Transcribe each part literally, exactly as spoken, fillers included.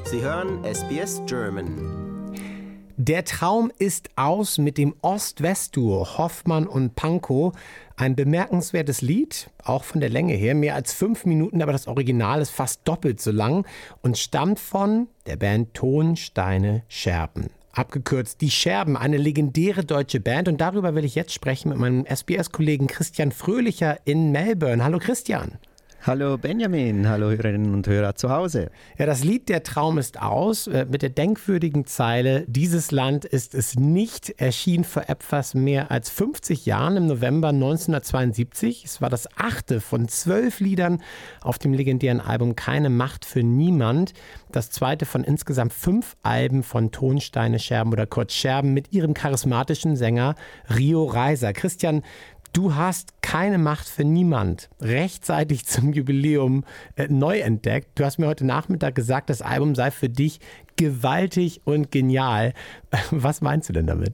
Sie hören S B S German. Der Traum ist aus mit dem Ost-West-Duo Hoffmann und Pankow. Ein bemerkenswertes Lied, auch von der Länge her, mehr als fünf Minuten, aber das Original ist fast doppelt so lang und stammt von der Band Ton, Steine, Scherben. Abgekürzt Die Scherben, eine legendäre deutsche Band, und darüber will ich jetzt sprechen mit meinem S B S-Kollegen Christian Fröhlicher in Melbourne. Hallo Christian. Hallo Benjamin, hallo Hörerinnen und Hörer zu Hause. Ja, das Lied Der Traum ist aus mit der denkwürdigen Zeile: Dieses Land ist es nicht, erschien vor etwas mehr als fünfzig Jahren im November neunzehnhundertzweiundsiebzig. Es war das achte von zwölf Liedern auf dem legendären Album Keine Macht für Niemand. Das zweite von insgesamt fünf Alben von Ton, Steine, Scherben oder kurz Scherben mit ihrem charismatischen Sänger Rio Reiser. Christian, du hast Keine Macht für Niemand rechtzeitig zum Jubiläum äh, neu entdeckt. Du hast mir heute Nachmittag gesagt, das Album sei für dich gewaltig und genial. Was meinst du denn damit?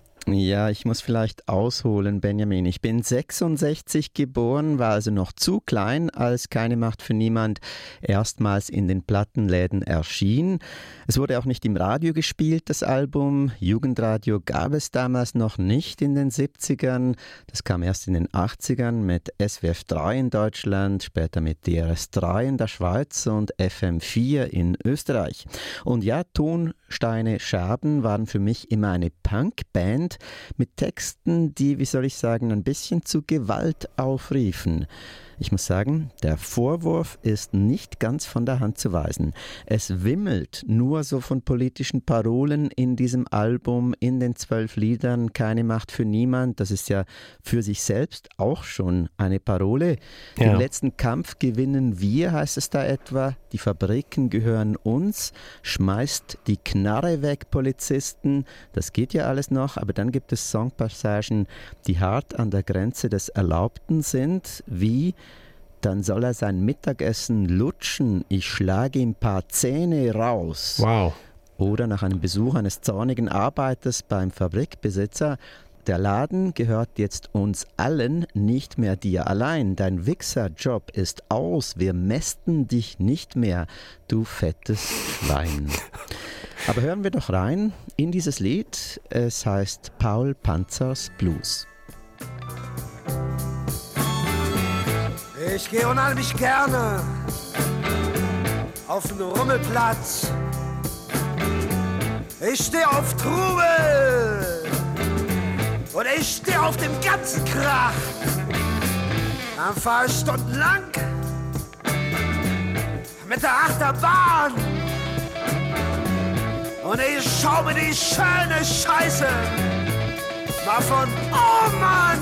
Ja, ich muss vielleicht ausholen, Benjamin. Ich bin sechsundsechzig geboren, war also noch zu klein, als Keine Macht für Niemand erstmals in den Plattenläden erschien. Es wurde auch nicht im Radio gespielt, das Album. Jugendradio gab es damals noch nicht in den siebzigern. Das kam erst in den achtzigern mit S W F drei in Deutschland, später mit D R S drei in der Schweiz und F M vier in Österreich. Und ja, Ton, Steine, Scherben waren für mich immer eine Punkband mit Texten, die, wie soll ich sagen, ein bisschen zu Gewalt aufriefen. Ich muss sagen, der Vorwurf ist nicht ganz von der Hand zu weisen. Es wimmelt nur so von politischen Parolen in diesem Album, in den zwölf Liedern. Keine Macht für Niemand, das ist ja für sich selbst auch schon eine Parole. Ja. Den letzten Kampf gewinnen wir, heißt es da etwa. Die Fabriken gehören uns. Schmeißt die Knarre weg, Polizisten. Das geht ja alles noch, aber dann gibt es Songpassagen, die hart an der Grenze des Erlaubten sind, wie: Dann soll er sein Mittagessen lutschen, ich schlage ihm ein paar Zähne raus. Wow. Oder nach einem Besuch eines zornigen Arbeiters beim Fabrikbesitzer: Der Laden gehört jetzt uns allen, nicht mehr dir allein. Dein Wichserjob ist aus, wir mästen dich nicht mehr, du fettes Schwein. Aber hören wir doch rein in dieses Lied. Es heißt Paul Panzers Blues. Ich gehe unheimlich gerne auf den Rummelplatz. Ich stehe auf Trubel und ich stehe auf dem ganzen Krach. Dann fahre ich stundenlang mit der Achterbahn und ich schaue mir die schöne Scheiße mal von oh Mann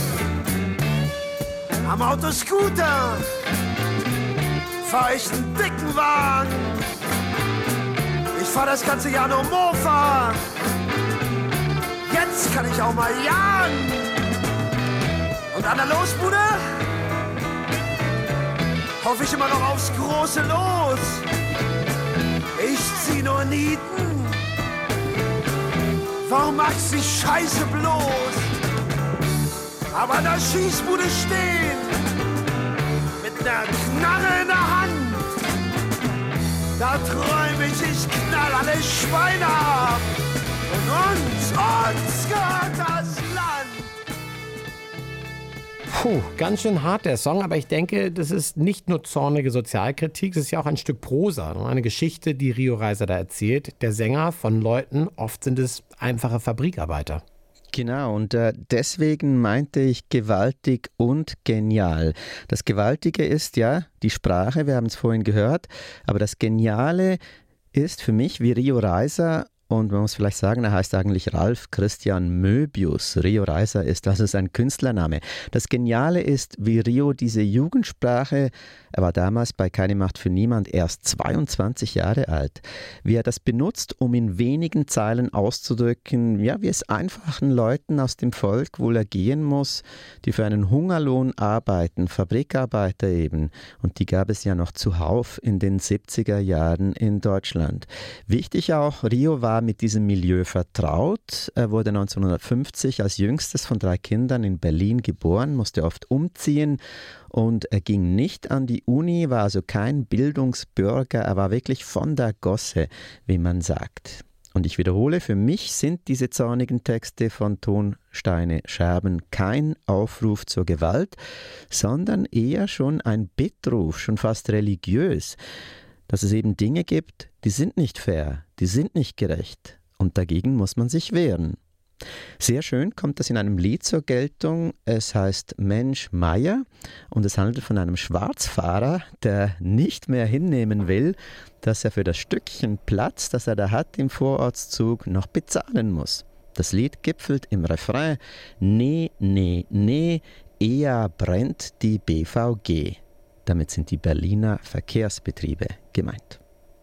am Autoscooter fahr ich einen dicken Wagen. Ich fahr das ganze Jahr nur Mofa. Jetzt kann ich auch mal jagen. Und an der Losbude hoffe ich immer noch aufs große Los. Ich zieh nur Nieten. Warum magst du die Scheiße bloß? Aber an der Schießbude stehen, mit einer Knarre in der Hand, da träum ich, ich knall alle Schweine ab. Und uns, uns gehört das Land. Puh, ganz schön hart der Song, aber ich denke, das ist nicht nur zornige Sozialkritik, das ist ja auch ein Stück Prosa, eine Geschichte, die Rio Reiser da erzählt. Der Sänger von Leuten, oft sind es einfache Fabrikarbeiter. Genau, und äh, deswegen meinte ich gewaltig und genial. Das Gewaltige ist ja die Sprache, wir haben es vorhin gehört, aber das Geniale ist für mich, wie Rio Reiser, und man muss vielleicht sagen, er heißt eigentlich Ralf Christian Möbius. Rio Reiser ist also sein Künstlername. Das Geniale ist, wie Rio diese Jugendsprache, er war damals bei Keine Macht für Niemand erst zweiundzwanzig Jahre alt, wie er das benutzt, um in wenigen Zeilen auszudrücken, ja, wie es einfachen Leuten aus dem Volk wohl ergehen muss, die für einen Hungerlohn arbeiten, Fabrikarbeiter eben. Und die gab es ja noch zuhauf in den siebziger Jahren in Deutschland. Wichtig auch, Rio war war mit diesem Milieu vertraut. Er wurde neunzehnhundertfünfzig als jüngstes von drei Kindern in Berlin geboren, musste oft umziehen und er ging nicht an die Uni, war also kein Bildungsbürger, er war wirklich von der Gosse, wie man sagt. Und ich wiederhole, für mich sind diese zornigen Texte von Ton, Steine, Scherben kein Aufruf zur Gewalt, sondern eher schon ein Bittruf, schon fast religiös, dass es eben Dinge gibt, die sind nicht fair, die sind nicht gerecht und dagegen muss man sich wehren. Sehr schön kommt das in einem Lied zur Geltung. Es heißt Mensch Meier und es handelt von einem Schwarzfahrer, der nicht mehr hinnehmen will, dass er für das Stückchen Platz, das er da hat im Vorortszug, noch bezahlen muss. Das Lied gipfelt im Refrain: Nee, nee, nee, eher brennt die B V G. Damit sind die Berliner Verkehrsbetriebe gemeint.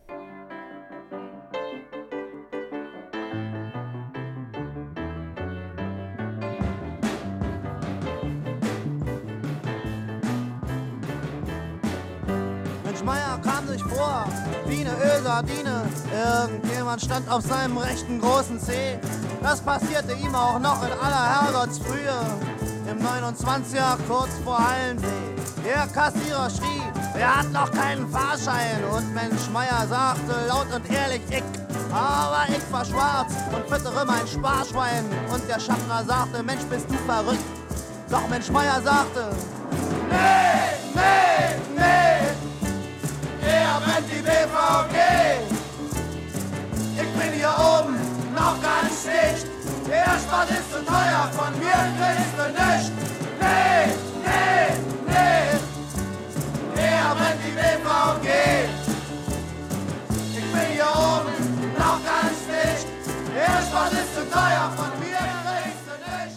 Meier kam sich vor wie eine Ölsardine. Irgendjemand stand auf seinem rechten großen Zeh. Das passierte ihm auch noch in aller Herrgottsfrühe. Im neunundzwanziger kurz vor Hallensee. Der Kassierer schrie, er hat noch keinen Fahrschein. Und Mensch Meier sagte laut und ehrlich, ich. Aber ich war schwarz und füttere mein Sparschwein. Und der Schaffner sagte, Mensch, bist du verrückt. Doch Mensch Meier sagte, nee, nee, nee. Er brennt die B V G. Ich bin hier oben noch ganz nicht. Der Sport ist zu teuer, von mir kriegst du nicht. Nee, nee, nee. Er brennt die B V G. Ich bin hier oben noch ganz nicht. Der Sport ist zu teuer, von mir kriegst du nicht.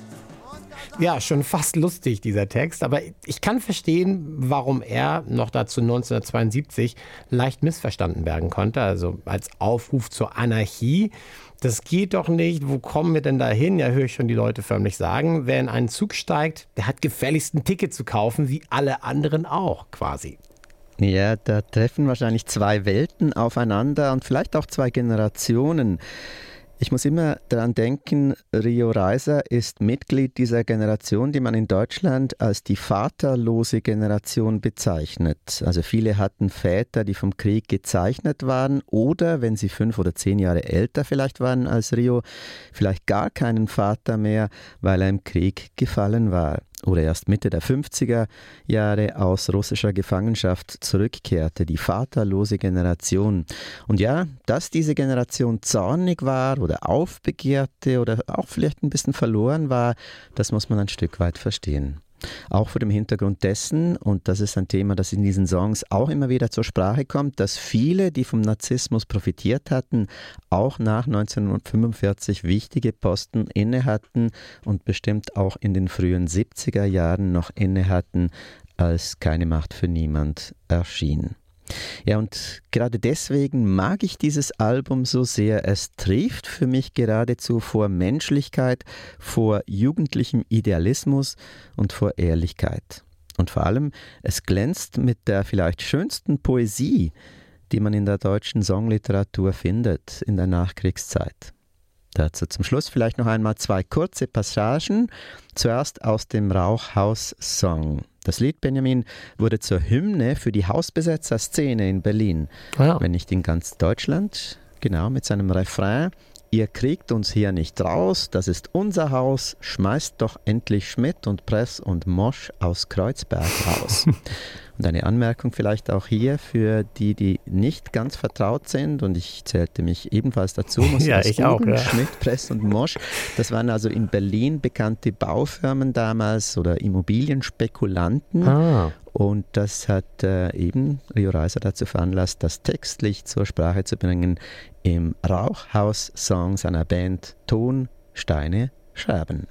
Ja, schon fast lustig, dieser Text. Aber ich kann verstehen, warum er noch dazu neunzehnhundertzweiundsiebzig leicht missverstanden werden konnte. Also als Aufruf zur Anarchie. Das geht doch nicht. Wo kommen wir denn da hin? Ja, höre ich schon die Leute förmlich sagen. Wer in einen Zug steigt, der hat gefälligst ein Ticket zu kaufen, wie alle anderen auch quasi. Ja, da treffen wahrscheinlich zwei Welten aufeinander und vielleicht auch zwei Generationen. Ich muss immer daran denken, Rio Reiser ist Mitglied dieser Generation, die man in Deutschland als die vaterlose Generation bezeichnet. Also viele hatten Väter, die vom Krieg gezeichnet waren oder, wenn sie fünf oder zehn Jahre älter vielleicht waren als Rio, vielleicht gar keinen Vater mehr, weil er im Krieg gefallen war oder erst Mitte der fünfziger Jahre aus russischer Gefangenschaft zurückkehrte, die vaterlose Generation. Und ja, dass diese Generation zornig war oder aufbegehrte oder auch vielleicht ein bisschen verloren war, das muss man ein Stück weit verstehen. Auch vor dem Hintergrund dessen, und das ist ein Thema, das in diesen Songs auch immer wieder zur Sprache kommt, dass viele, die vom Narzissmus profitiert hatten, auch nach neunzehnhundertfünfundvierzig wichtige Posten inne hatten und bestimmt auch in den frühen siebziger Jahren noch inne hatten, als Keine Macht für niemand erschien. Ja, und gerade deswegen mag ich dieses Album so sehr. Es trieft für mich geradezu vor Menschlichkeit, vor jugendlichem Idealismus und vor Ehrlichkeit. Und vor allem, es glänzt mit der vielleicht schönsten Poesie, die man in der deutschen Songliteratur findet in der Nachkriegszeit. Dazu zum Schluss vielleicht noch einmal zwei kurze Passagen. Zuerst aus dem Rauchhaus-Song. Das Lied, Benjamin, wurde zur Hymne für die Hausbesetzerszene in Berlin. Ja. Wenn nicht in ganz Deutschland, genau, mit seinem Refrain: Ihr kriegt uns hier nicht raus, das ist unser Haus, schmeißt doch endlich Schmidt und Press und Mosch aus Kreuzberg raus. Und eine Anmerkung vielleicht auch hier für die, die nicht ganz vertraut sind, und ich zählte mich ebenfalls dazu, muss ja, das ich auch, ja. Schmidt, Press und Mosch, das waren also in Berlin bekannte Baufirmen damals oder Immobilienspekulanten. Ah. Und das hat äh, eben Rio Reiser dazu veranlasst, das textlich zur Sprache zu bringen im Rauchhaus-Song seiner Band Ton, Steine, Scherben.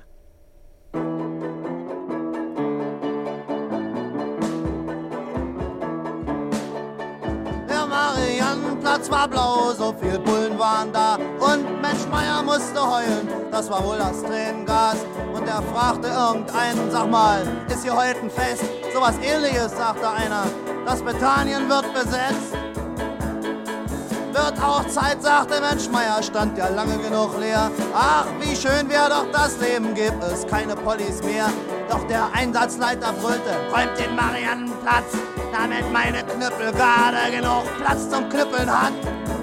Platz war blau, so viel Bullen waren da. Und Mensch Meier musste heulen, das war wohl das Tränengas. Und er fragte irgendeinen, sag mal, ist hier heute ein Fest? Sowas Ähnliches, sagte einer, das Britannien wird besetzt. Wird auch Zeit, sagte Mensch Meier, stand ja lange genug leer. Ach, wie schön wär doch das Leben, gibt es keine Pollis mehr. Doch der Einsatzleiter brüllte, räumt den Mariannenplatz, damit meine Knüppel gerade genug Platz zum Knüppeln hat.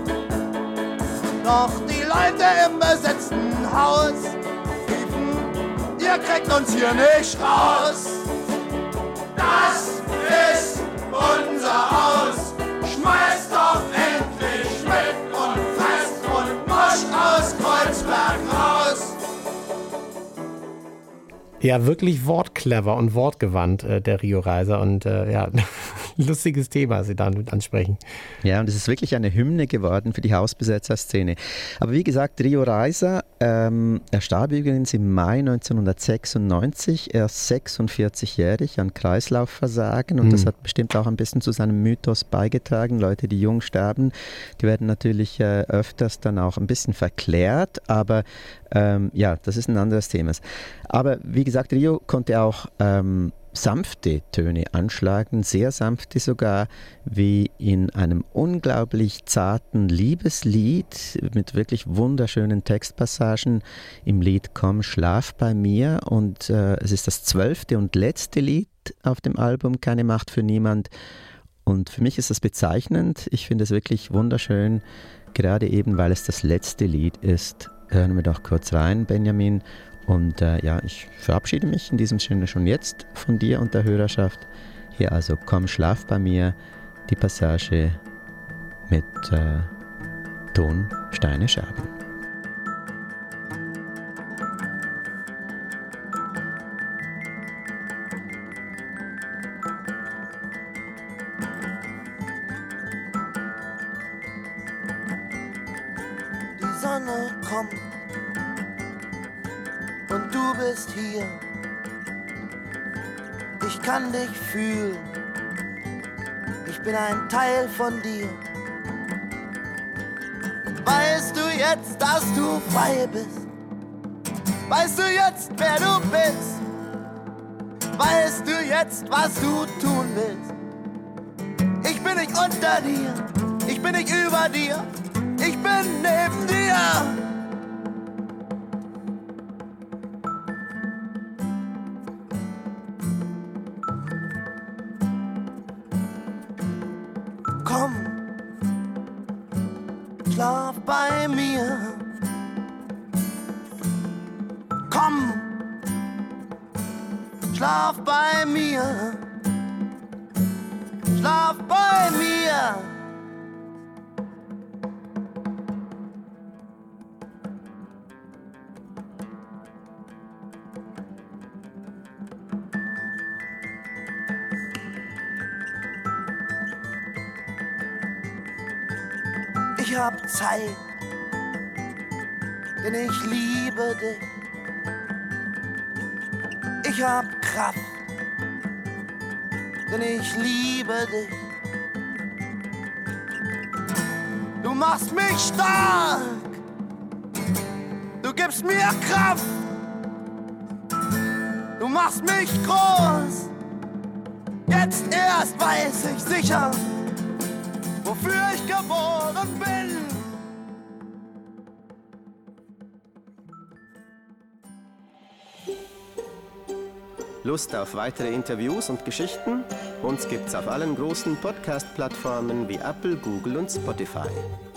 Doch die Leute im besetzten Haus riefen, ihr kriegt uns hier nicht raus. Das ist unser Haus, schmeißt doch endlich mit und fest und Mosch aus Kreuzberg raus. Ja, wirklich wortclever und wortgewandt, äh, der Rio Reiser. Und äh, ja, lustiges Thema, Sie da ansprechen. Ja, und es ist wirklich eine Hymne geworden für die Hausbesetzerszene. Aber wie gesagt, Rio Reiser, ähm, er starb übrigens im Mai neunzehnhundertsechsundneunzig, erst sechsundvierzigjährig an Kreislaufversagen. Und mhm. das hat bestimmt auch ein bisschen zu seinem Mythos beigetragen. Leute, die jung sterben, die werden natürlich äh, öfters dann auch ein bisschen verklärt. Aber ähm, ja, das ist ein anderes Thema. Aber wie gesagt, Rio konnte auch ähm, sanfte Töne anschlagen, sehr sanfte sogar, wie in einem unglaublich zarten Liebeslied mit wirklich wunderschönen Textpassagen im Lied Komm, schlaf bei mir. Und äh, es ist das zwölfte und letzte Lied auf dem Album Keine Macht für niemand. Und für mich ist das bezeichnend. Ich finde es wirklich wunderschön, gerade eben, weil es das letzte Lied ist. Hören wir doch kurz rein, Benjamin. Und äh, ja, ich verabschiede mich in diesem Sinne schon jetzt von dir und der Hörerschaft. Hier also Komm, schlaf bei mir, die Passage mit äh, Ton, Steine, Scherben. Die Sonne kommt und du bist hier. Ich kann dich fühlen. Ich bin ein Teil von dir. Weißt du jetzt, dass du frei bist? Weißt du jetzt, wer du bist? Weißt du jetzt, was du tun willst? Ich bin nicht unter dir. Ich bin nicht über dir. Ich bin neben dir. Komm, schlaf bei mir. Komm, schlaf bei mir. Schlaf bei mir. Ich hab Zeit, denn ich liebe dich. Ich hab Kraft, denn ich liebe dich. Du machst mich stark, du gibst mir Kraft. Du machst mich groß, jetzt erst weiß ich sicher, wofür ich geboren bin. Lust auf weitere Interviews und Geschichten? Uns gibt's auf allen großen Podcast-Plattformen wie Apple, Google und Spotify.